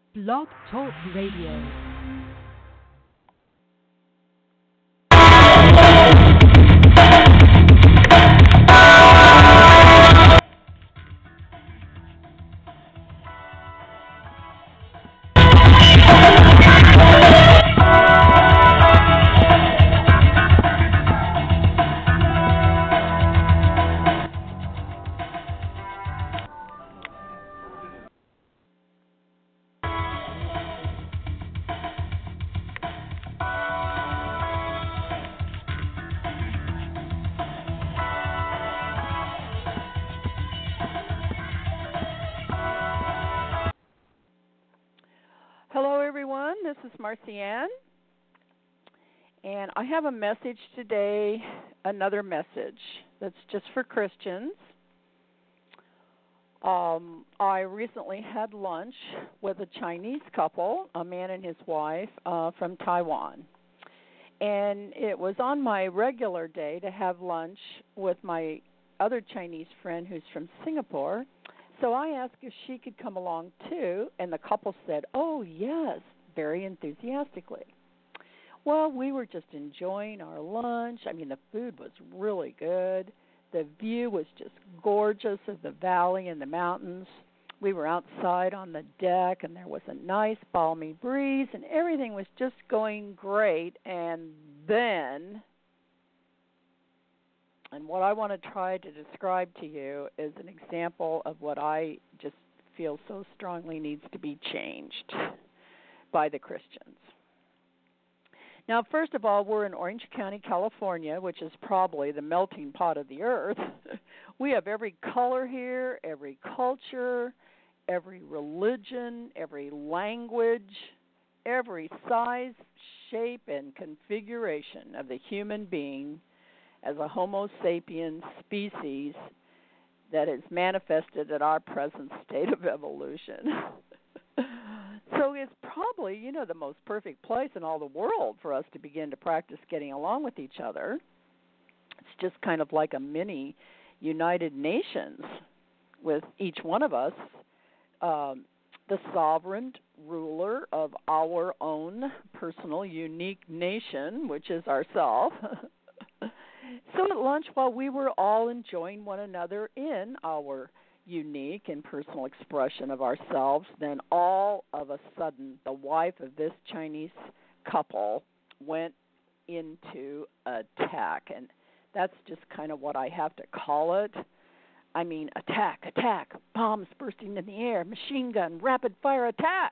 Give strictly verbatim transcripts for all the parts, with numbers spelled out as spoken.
Blog Talk Radio. Hello, everyone. This is Marcy Ann, and I have a message today, another message that's just for Christians. Um, I recently had lunch with a Chinese couple, a man and his wife, uh, from Taiwan. And it was on my regular day to have lunch with my other Chinese friend who's from Singapore. So I asked if she could come along too, and the couple said, oh, yes, very enthusiastically. Well, we were just enjoying our lunch. I mean, the food was really good. The view was just gorgeous of the valley and the mountains. We were outside on the deck, and there was a nice balmy breeze, and everything was just going great. And then... And what I want to try to describe to you is an example of what I just feel so strongly needs to be changed by the Christians. Now, first of all, we're in Orange County, California, which is probably the melting pot of the earth. We have every color here, every culture, every religion, every language, every size, shape, and configuration of the human being as a Homo sapiens species that is manifested at our present state of evolution. So it's probably, you know, the most perfect place in all the world for us to begin to practice getting along with each other. It's just kind of like a mini United Nations with each one of us, um, the sovereign ruler of our own personal unique nation, which is ourselves. So at lunch, while we were all enjoying one another in our unique and personal expression of ourselves, then all of a sudden the wife of this Chinese couple went into attack. And that's just kind of what I have to call it. I mean, attack, attack, bombs bursting in the air, machine gun, rapid fire attack.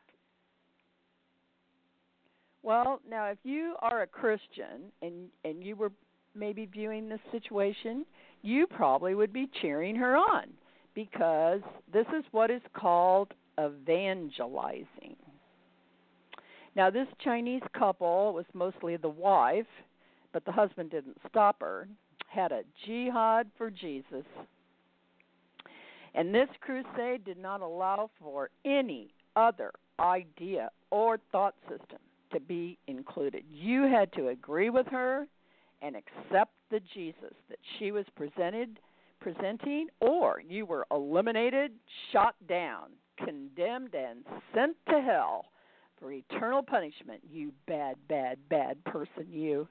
Well, now if you are a Christian and and you were maybe viewing this situation, you probably would be cheering her on because this is what is called evangelizing. Now, this Chinese couple was mostly the wife, but the husband didn't stop her, had a jihad for Jesus. And this crusade did not allow for any other idea or thought system to be included. You had to agree with her and accept the Jesus that she was presented, presenting, or you were eliminated, shot down, condemned, and sent to hell for eternal punishment, you bad, bad, bad person, you.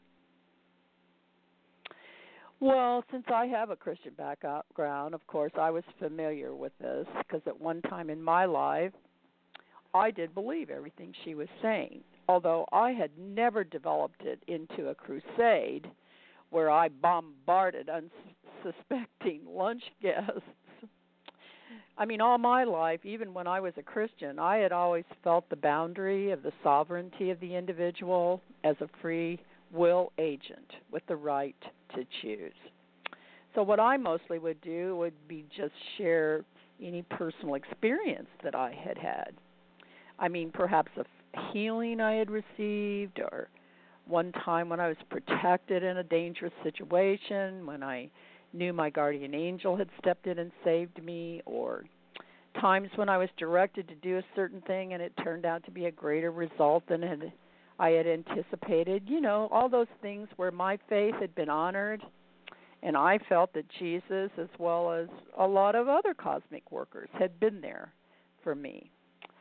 Well, since I have a Christian background, of course, I was familiar with this because at one time in my life, I did believe everything she was saying, although I had never developed it into a crusade where I bombarded unsuspecting lunch guests. I mean, all my life, even when I was a Christian, I had always felt the boundary of the sovereignty of the individual as a free will agent with the right to choose. So what I mostly would do would be just share any personal experience that I had had. I mean, perhaps a healing I had received, or one time when I was protected in a dangerous situation, when I knew my guardian angel had stepped in and saved me, or times when I was directed to do a certain thing and it turned out to be a greater result than had, I had anticipated. You know, all those things where my faith had been honored, and I felt that Jesus, as well as a lot of other cosmic workers, had been there for me.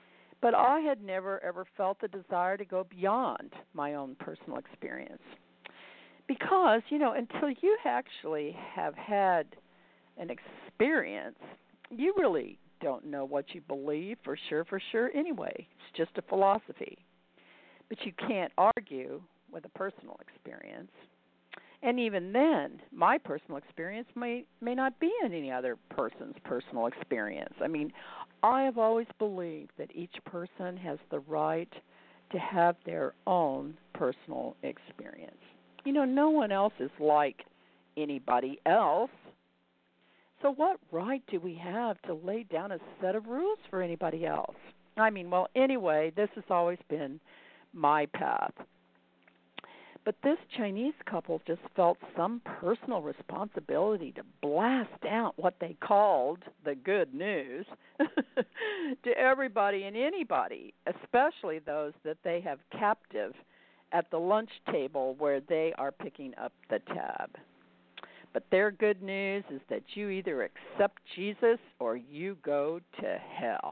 But I had never, ever felt the desire to go beyond my own personal experience. Because, you know, until you actually have had an experience, you really don't know what you believe for sure, for sure anyway. It's just a philosophy. But you can't argue with a personal experience. And even then, my personal experience may, may not be in any other person's personal experience. I mean, I have always believed that each person has the right to have their own personal experience. You know, no one else is like anybody else. So what right do we have to lay down a set of rules for anybody else? I mean, well, anyway, this has always been my path. But this Chinese couple just felt some personal responsibility to blast out what they called the good news to everybody and anybody, especially those that they have captive at the lunch table where they are picking up the tab. But their good news is that you either accept Jesus or you go to hell.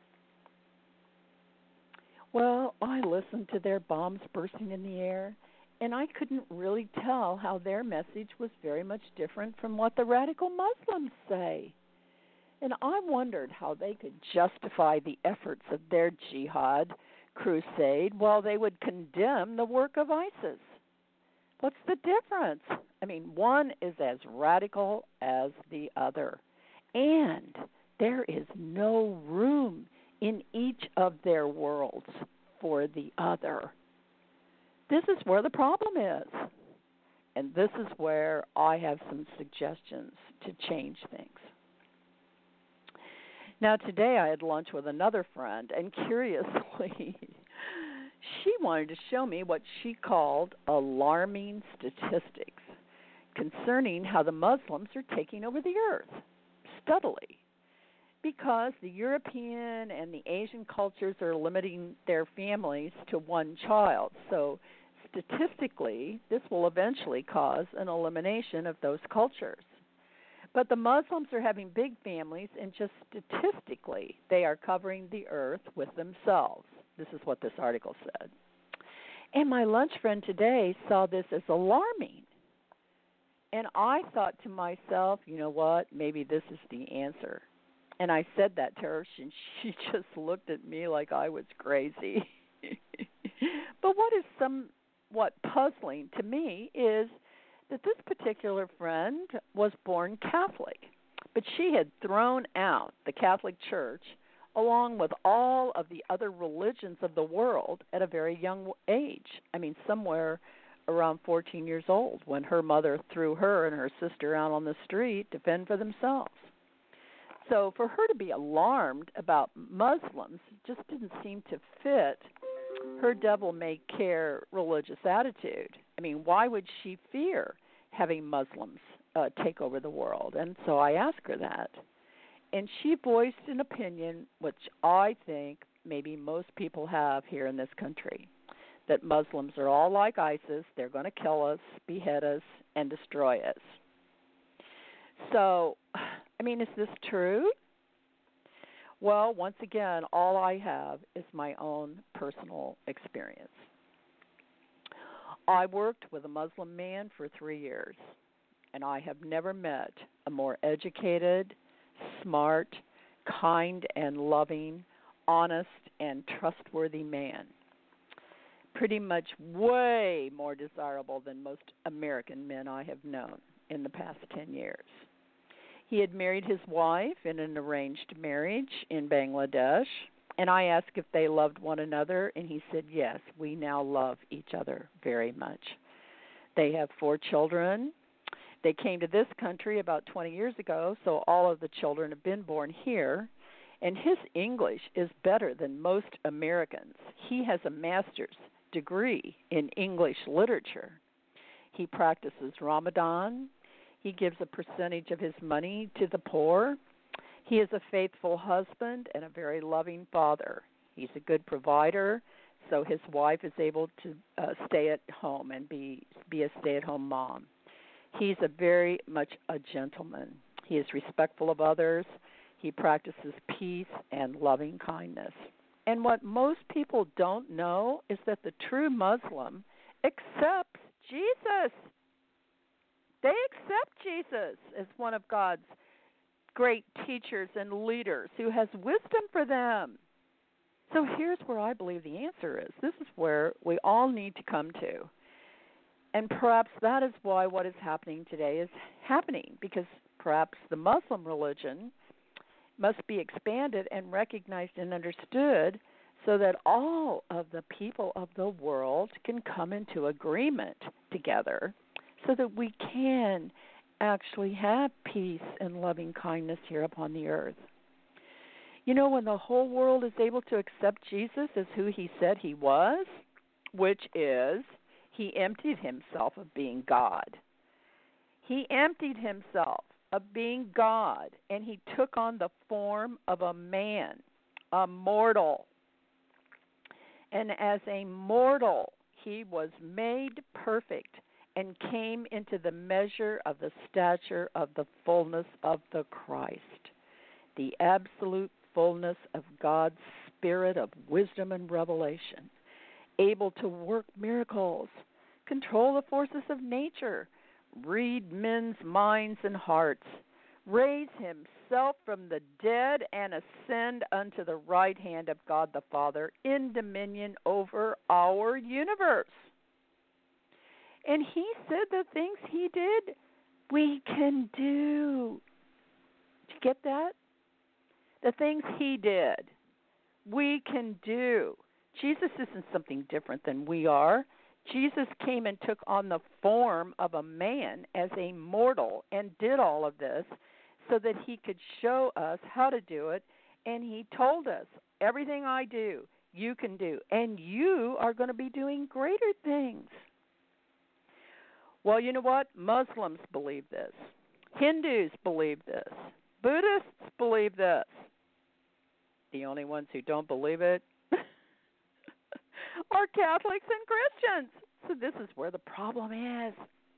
Well, I listened to their bombs bursting in the air, and I couldn't really tell how their message was very much different from what the radical Muslims say. And I wondered how they could justify the efforts of their jihad crusade while they would condemn the work of ISIS. What's the difference? I mean, one is as radical as the other. And there is no room in each of their worlds for the other. This is where the problem is. And this is where I have some suggestions to change things. Now, today I had lunch with another friend, and curiously, she wanted to show me what she called alarming statistics concerning how the Muslims are taking over the earth steadily. Because the European and the Asian cultures are limiting their families to one child. So statistically, this will eventually cause an elimination of those cultures. But the Muslims are having big families, and just statistically, they are covering the earth with themselves. This is what this article said. And my lunch friend today saw this as alarming. And I thought to myself, you know what, maybe this is the answer. And I said that to her, and she just looked at me like I was crazy. But what is somewhat puzzling to me is that this particular friend was born Catholic, but she had thrown out the Catholic Church along with all of the other religions of the world at a very young age. I mean, somewhere around fourteen years old when her mother threw her and her sister out on the street to fend for themselves. So for her to be alarmed about Muslims just didn't seem to fit her devil-may-care religious attitude. I mean, why would she fear having Muslims uh, take over the world? And so I asked her that. And she voiced an opinion which I think maybe most people have here in this country, that Muslims are all like ISIS. They're going to kill us, behead us, and destroy us. So, I mean, is this true? Well, once again, all I have is my own personal experience. I worked with a Muslim man for three years, and I have never met a more educated, smart, kind, and loving, honest, and trustworthy man. Pretty much way more desirable than most American men I have known in the past ten years. He had married his wife in an arranged marriage in Bangladesh, and I asked if they loved one another, and he said, yes, we now love each other very much. They have four children. They came to this country about twenty years ago, so all of the children have been born here, and his English is better than most Americans. He has a master's degree in English literature. He practices Ramadan. He gives a percentage of his money to the poor. He is a faithful husband and a very loving father. He's a good provider, so his wife is able to uh, stay at home and be be a stay-at-home mom. He's a very much a gentleman. He is respectful of others. He practices peace and loving kindness. And what most people don't know is that the true Muslim accepts Jesus. They accept Jesus as one of God's great teachers and leaders who has wisdom for them. So here's where I believe the answer is. This is where we all need to come to. And perhaps that is why what is happening today is happening, because perhaps the Muslim religion must be expanded and recognized and understood so that all of the people of the world can come into agreement together so that we can actually have peace and loving kindness here upon the earth. You know, when the whole world is able to accept Jesus as who he said he was, which is he emptied himself of being God. He emptied himself of being God, and he took on the form of a man, a mortal. And as a mortal, he was made perfect and came into the measure of the stature of the fullness of the Christ, the absolute fullness of God's spirit of wisdom and revelation, able to work miracles, control the forces of nature, read men's minds and hearts, raise himself from the dead, and ascend unto the right hand of God the Father in dominion over our universe. And he said the things he did, we can do. Did you get that? The things he did, we can do. Jesus isn't something different than we are. Jesus came and took on the form of a man as a mortal and did all of this so that he could show us how to do it. And he told us, everything I do, you can do. And you are going to be doing greater things. Well, you know what? Muslims believe this. Hindus believe this. Buddhists believe this. The only ones who don't believe it are Catholics and Christians. So this is where the problem is.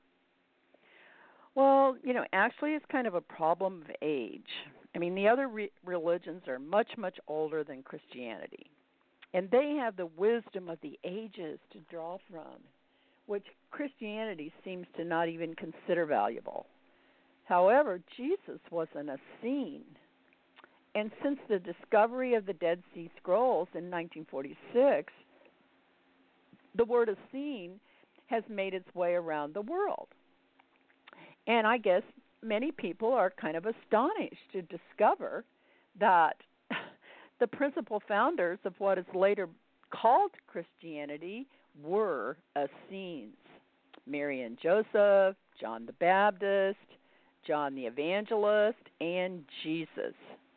Well, you know, actually it's kind of a problem of age. I mean, the other re- religions are much, much older than Christianity. And they have the wisdom of the ages to draw from, which Christianity seems to not even consider valuable. However, Jesus was an Essene. And since the discovery of the Dead Sea Scrolls in nineteen forty-six, the word Essene has made its way around the world. And I guess many people are kind of astonished to discover that the principal founders of what is later called Christianity were Essenes. Mary and Joseph, John the Baptist, John the Evangelist, and Jesus.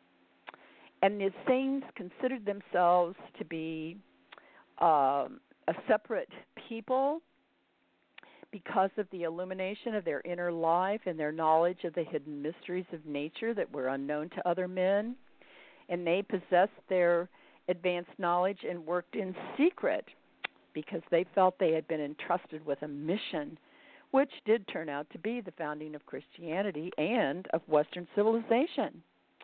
And the Essenes considered themselves to be um, a separate people because of the illumination of their inner life and their knowledge of the hidden mysteries of nature that were unknown to other men. And they possessed their advanced knowledge and worked in secret because they felt they had been entrusted with a mission, which did turn out to be the founding of Christianity and of Western civilization.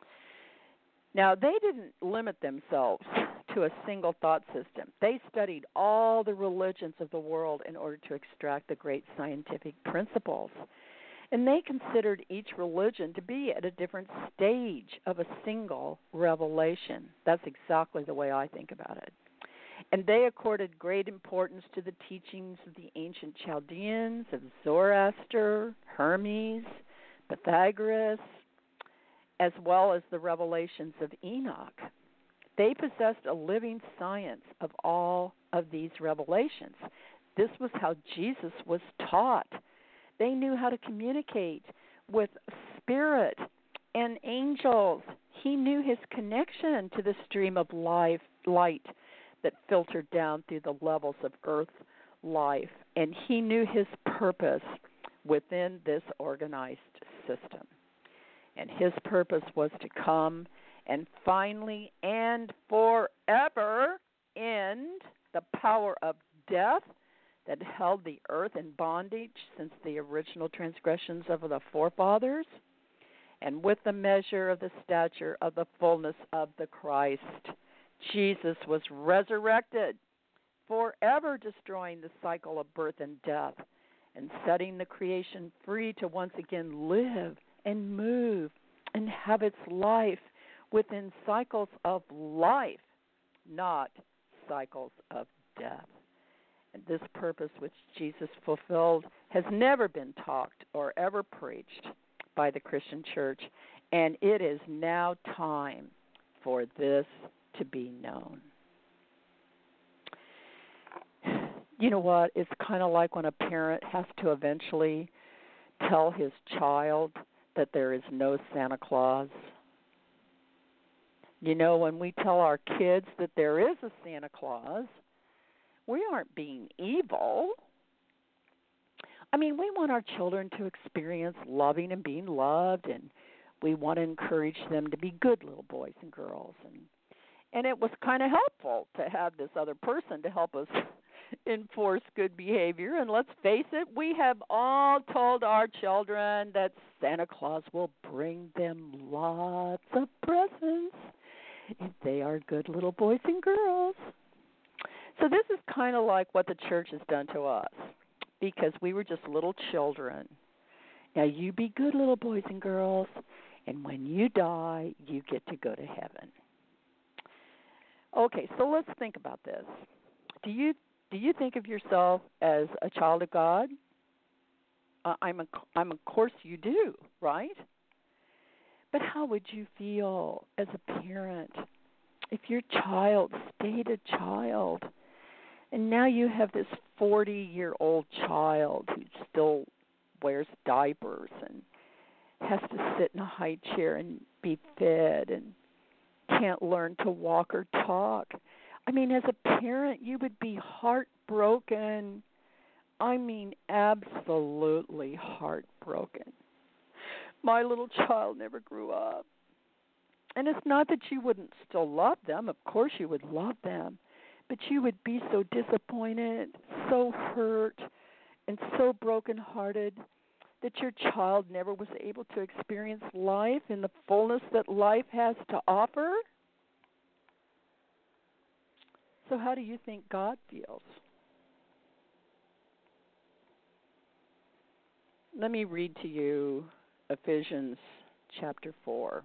Now, they didn't limit themselves to a single thought system. They studied all the religions of the world in order to extract the great scientific principles. And they considered each religion to be at a different stage of a single revelation. That's exactly the way I think about it. And they accorded great importance to the teachings of the ancient Chaldeans, of Zoroaster, Hermes, Pythagoras, as well as the revelations of Enoch. They possessed a living science of all of these revelations. This was how Jesus was taught. They knew how to communicate with spirit and angels. He knew his connection to the stream of life, light that filtered down through the levels of earth life. And he knew his purpose within this organized system. And his purpose was to come and finally and forever end the power of death that held the earth in bondage since the original transgressions of the forefathers, and with the measure of the stature of the fullness of the Christ, Jesus was resurrected, forever destroying the cycle of birth and death and setting the creation free to once again live and move and have its life within cycles of life, not cycles of death. And this purpose which Jesus fulfilled has never been talked or ever preached by the Christian church, and it is now time for this to be known. You know what? It's kind of like when a parent has to eventually tell his child that there is no Santa Claus. You know, when we tell our kids that there is a Santa Claus, we aren't being evil. I mean, we want our children to experience loving and being loved, and we want to encourage them to be good little boys and girls. And and it was kind of helpful to have this other person to help us enforce good behavior. And let's face it, we have all told our children that Santa Claus will bring them lots of presents if they are good little boys and girls. So this is kind of like what the church has done to us, because we were just little children. Now you be good little boys and girls, and when you die, you get to go to heaven. Okay, so let's think about this. Do you do you think of yourself as a child of God? Uh, I'm a, I'm of course you do, right? But how would you feel as a parent if your child stayed a child, and now you have this forty-year-old child who still wears diapers and has to sit in a high chair and be fed and can't learn to walk or talk? I mean, as a parent, you would be heartbroken. I mean, absolutely heartbroken. My little child never grew up. And it's not that you wouldn't still love them. Of course you would love them. But you would be so disappointed, so hurt, and so brokenhearted that your child never was able to experience life in the fullness that life has to offer. So how do you think God feels? Let me read to you Ephesians chapter four.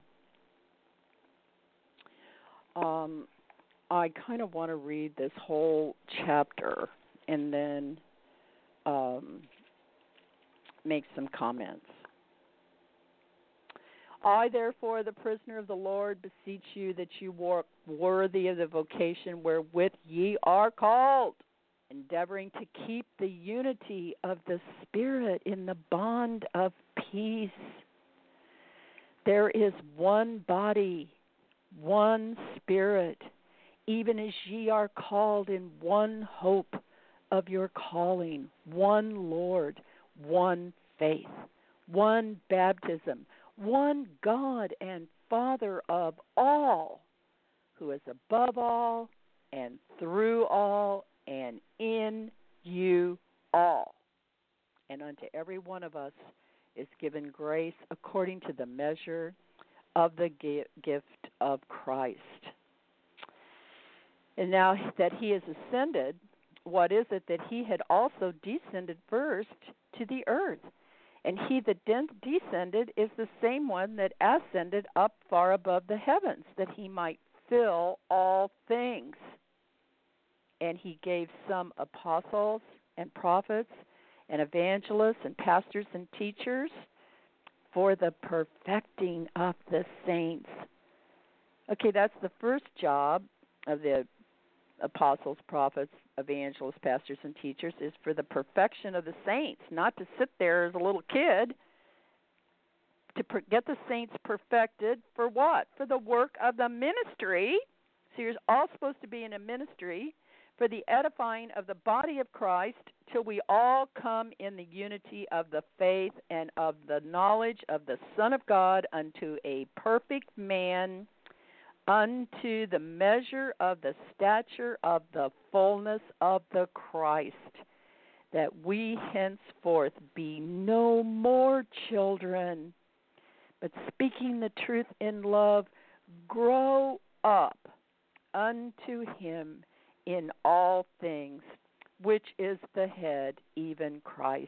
Um, I kind of want to read this whole chapter and then um, make some comments. I, therefore, the prisoner of the Lord, beseech you that you walk worthy of the vocation wherewith ye are called, endeavoring to keep the unity of the Spirit in the bond of peace. There is one body, one Spirit, even as ye are called in one hope of your calling, one Lord, one faith, one baptism, one God and Father of all, who is above all and through all and in you all. And unto every one of us is given grace according to the measure of the gift of Christ. And now that he is ascended, what is it that he had also descended first to the earth? And he that descended is the same one that ascended up far above the heavens, that he might fill all things. And he gave some apostles and prophets and evangelists and pastors and teachers for the perfecting of the saints. Okay, that's the first job of the apostles, prophets, evangelists, pastors, and teachers, is for the perfection of the saints, not to sit there as a little kid, to per- get the saints perfected for what? For the work of the ministry. So you're all supposed to be in a ministry for the edifying of the body of Christ till we all come in the unity of the faith and of the knowledge of the Son of God unto a perfect man, unto the measure of the stature of the fullness of the Christ, that we henceforth be no more children, but speaking the truth in love, grow up unto him in all things, which is the head, even Christ,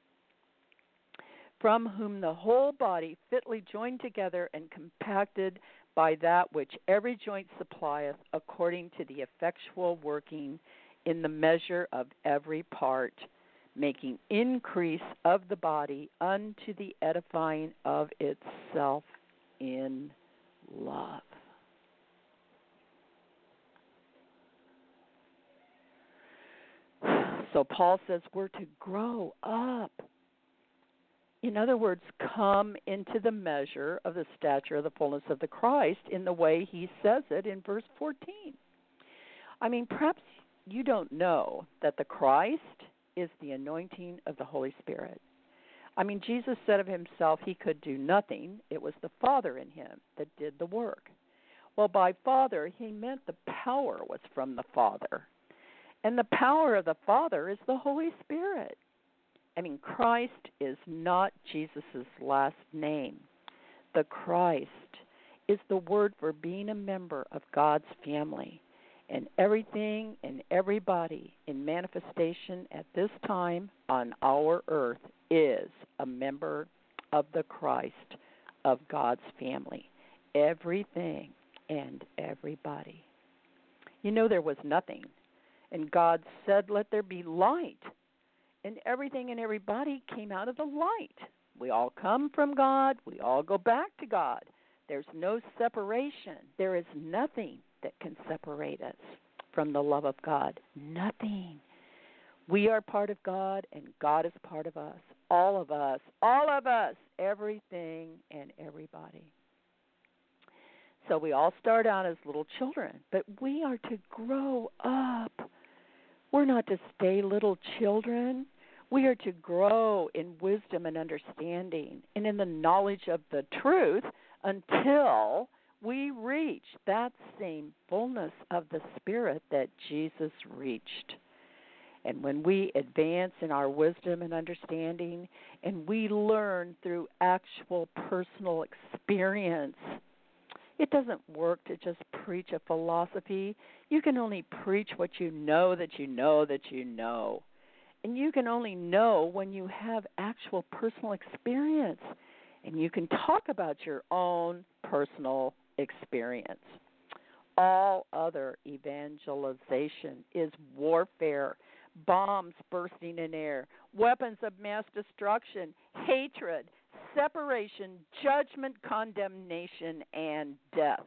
from whom the whole body fitly joined together and compacted by that which every joint supplieth, according to the effectual working in the measure of every part, making increase of the body unto the edifying of itself in love. So Paul says we're to grow up. In other words, come into the measure of the stature of the fullness of the Christ in the way he says it in verse fourteen. I mean, perhaps you don't know that the Christ is the anointing of the Holy Spirit. I mean, Jesus said of himself he could do nothing. It was the Father in him that did the work. Well, by Father, he meant the power was from the Father. And the power of the Father is the Holy Spirit. I mean, Christ is not Jesus' last name. The Christ is the word for being a member of God's family. And everything and everybody in manifestation at this time on our earth is a member of the Christ of God's family. Everything and everybody. You know, there was nothing. And God said, let there be light. And everything and everybody came out of the light. We all come from God. We all go back to God. There's no separation. There is nothing that can separate us from the love of God. Nothing. We are part of God, and God is part of us. All of us. All of us. Everything and everybody. So we all start out as little children, but we are to grow up. We're not to stay little children. We are to grow in wisdom and understanding and in the knowledge of the truth until we reach that same fullness of the Spirit that Jesus reached. And when we advance in our wisdom and understanding and we learn through actual personal experience, it doesn't work to just preach a philosophy. You can only preach what you know that you know that you know. And you can only know when you have actual personal experience. And you can talk about your own personal experience. All other evangelization is warfare, bombs bursting in air, weapons of mass destruction, hatred, separation, judgment, condemnation, and death.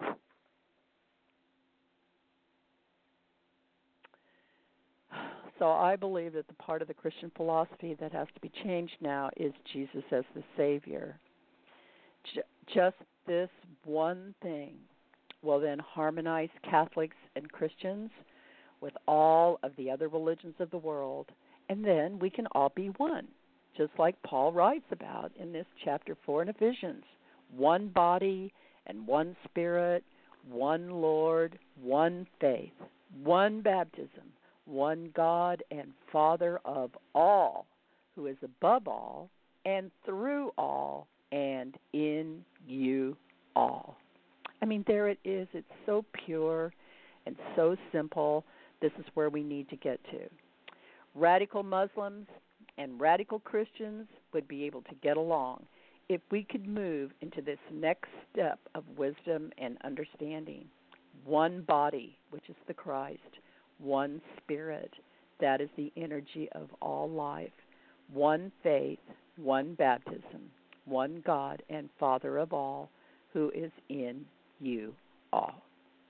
So I believe that the part of the Christian philosophy that has to be changed now is Jesus as the Savior. J- just this one thing will then harmonize Catholics and Christians with all of the other religions of the world, and then we can all be one. Just like Paul writes about in this chapter four in Ephesians. One body and one Spirit, one Lord, one faith, one baptism, one God and Father of all, who is above all and through all and in you all. I mean, there it is. It's so pure and so simple. This is where we need to get to. Radical Muslims and radical Christians would be able to get along if we could move into this next step of wisdom and understanding. One body, which is the Christ. One Spirit, that is the energy of all life. One faith, one baptism, one God and Father of all, who is in you all.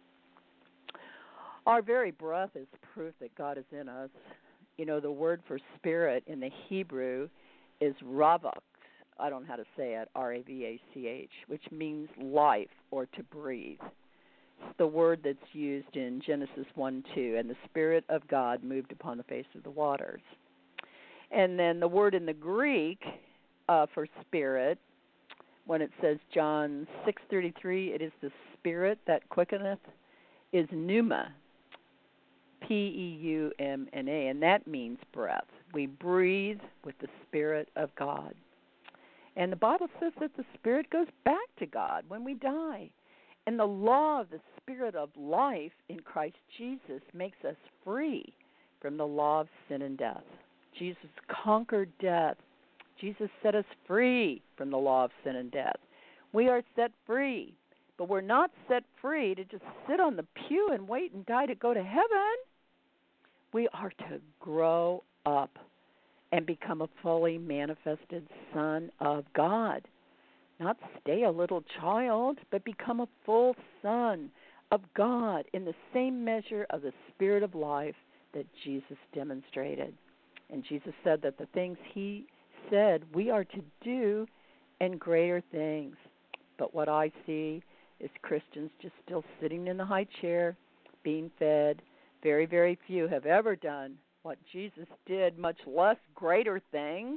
Our very breath is proof that God is in us. You know, the word for spirit in the Hebrew is ravach. I don't know how to say it, R A V A C H, which means life or to breathe. It's the word that's used in Genesis one two, and the Spirit of God moved upon the face of the waters. And then the word in the Greek uh, for spirit, when it says John six thirty-three, it is the Spirit that quickeneth, is pneuma. P E U M N A, and that means breath. We breathe with the Spirit of God. And the Bible says that the Spirit goes back to God when we die. And the law of the Spirit of life in Christ Jesus makes us free from the law of sin and death. Jesus conquered death. Jesus set us free from the law of sin and death. We are set free, but we're not set free to just sit on the pew and wait and die to go to heaven. We are to grow up and become a fully manifested Son of God. Not stay a little child, but become a full Son of God in the same measure of the Spirit of life that Jesus demonstrated. And Jesus said that the things he said we are to do and greater things. But what I see is Christians just still sitting in the high chair, being fed. Very, very few have ever done what Jesus did, much less greater things.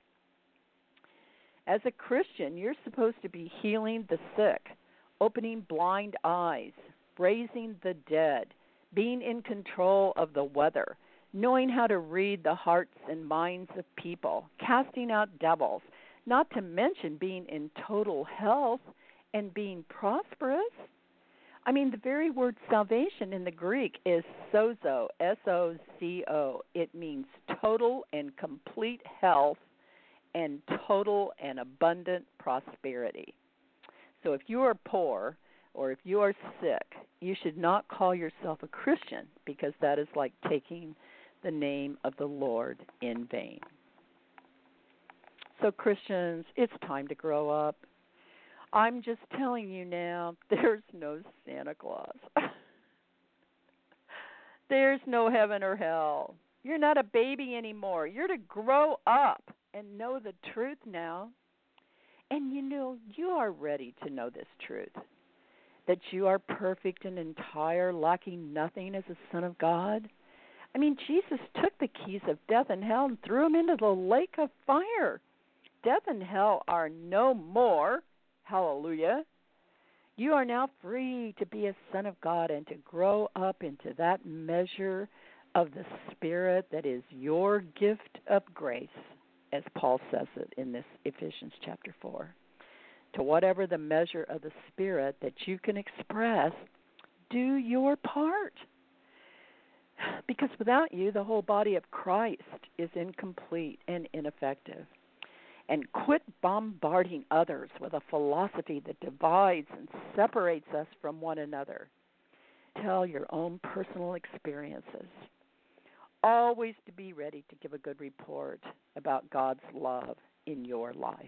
As a Christian, you're supposed to be healing the sick, opening blind eyes, raising the dead, being in control of the weather, knowing how to read the hearts and minds of people, casting out devils, not to mention being in total health and being prosperous. I mean, the very word salvation in the Greek is sozo, S O C O. It means total and complete health and total and abundant prosperity. So if you are poor or if you are sick, you should not call yourself a Christian, because that is like taking the name of the Lord in vain. So Christians, it's time to grow up. I'm just telling you now, there's no Santa Claus. There's no heaven or hell. You're not a baby anymore. You're to grow up and know the truth now. And you know, you are ready to know this truth, that you are perfect and entire, lacking nothing as a son of God. I mean, Jesus took the keys of death and hell and threw them into the lake of fire. Death and hell are no more. Hallelujah. You are now free to be a son of God and to grow up into that measure of the Spirit that is your gift of grace, as Paul says it in this Ephesians chapter four. To whatever the measure of the Spirit that you can express, do your part. Because without you, the whole body of Christ is incomplete and ineffective. And quit bombarding others with a philosophy that divides and separates us from one another. Tell your own personal experiences. Always to be ready to give a good report about God's love in your life.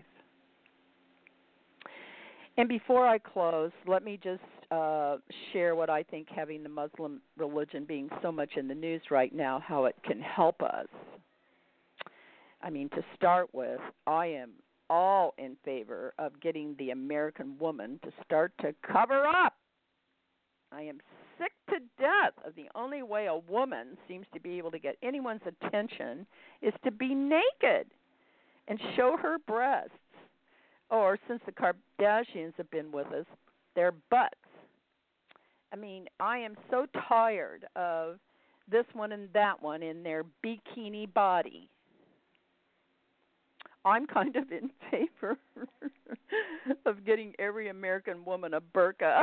And before I close, let me just uh, share what I think having the Muslim religion being so much in the news right now, how it can help us. I mean, to start with, I am all in favor of getting the American woman to start to cover up. I am sick to death of the only way a woman seems to be able to get anyone's attention is to be naked and show her breasts. Or, since the Kardashians have been with us, their butts. I mean, I am so tired of this one and that one in their bikini body. I'm kind of in favor of getting every American woman a burqa.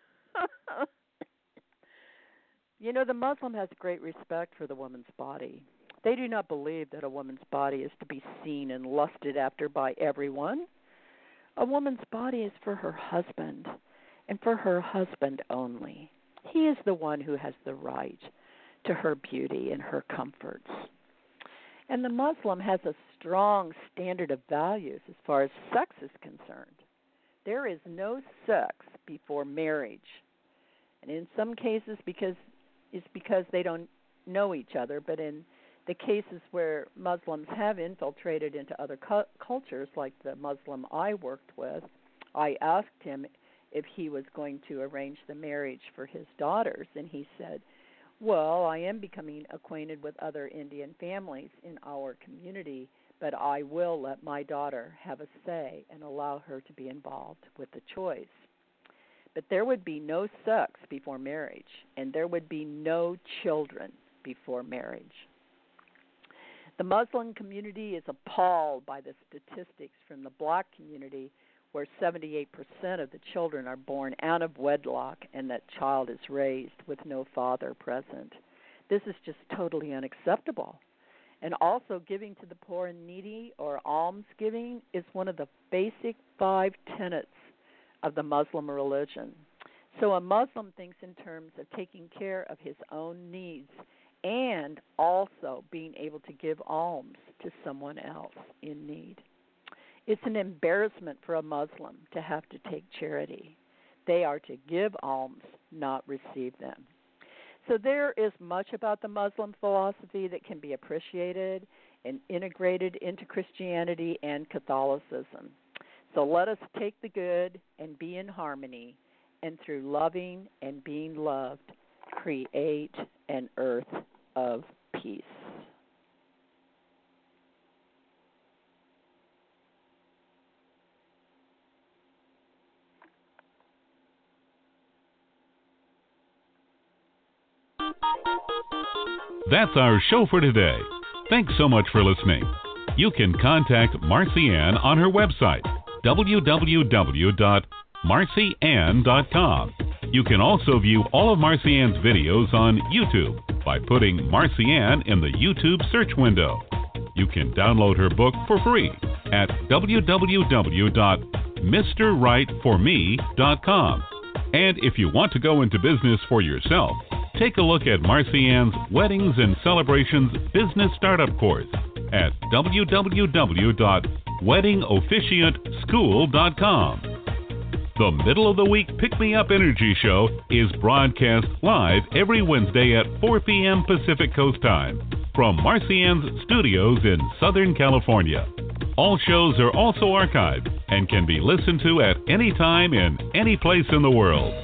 You know, the Muslim has great respect for the woman's body. They do not believe that a woman's body is to be seen and lusted after by everyone. A woman's body is for her husband, and for her husband only. He is the one who has the right to her beauty and her comforts. And the Muslim has a strong standard of values as far as sex is concerned. There is no sex before marriage. And in some cases, because it's because they don't know each other, but in the cases where Muslims have infiltrated into other cu- cultures, like the Muslim I worked with, I asked him if he was going to arrange the marriage for his daughters, and he said, well, I am becoming acquainted with other Indian families in our community, but I will let my daughter have a say and allow her to be involved with the choice. But there would be no sex before marriage, and there would be no children before marriage. The Muslim community is appalled by the statistics from the black community, where seventy-eight percent of the children are born out of wedlock and that child is raised with no father present. This is just totally unacceptable. And also, giving to the poor and needy, or almsgiving, is one of the basic five tenets of the Muslim religion. So a Muslim thinks in terms of taking care of his own needs and also being able to give alms to someone else in need. It's an embarrassment for a Muslim to have to take charity. They are to give alms, not receive them. So there is much about the Muslim philosophy that can be appreciated and integrated into Christianity and Catholicism. So let us take the good and be in harmony, and through loving and being loved, create an earth of peace. That's our show for today. Thanks so much for listening. You can contact Marcy Ann on her website, w w w dot marcy ann dot com. You can also view all of Marcy Ann's videos on YouTube by putting Marcy Ann in the YouTube search window. You can download her book for free at w w w dot mister right for me dot com. And if you want to go into business for yourself, take a look at Marcy Ann's Weddings and Celebrations Business Startup Course at w w w dot wedding officiant school dot com. The Middle of the Week Pick Me Up Energy Show is broadcast live every Wednesday at four p.m. Pacific Coast Time from Marcy Ann's studios in Southern California. All shows are also archived and can be listened to at any time in any place in the world.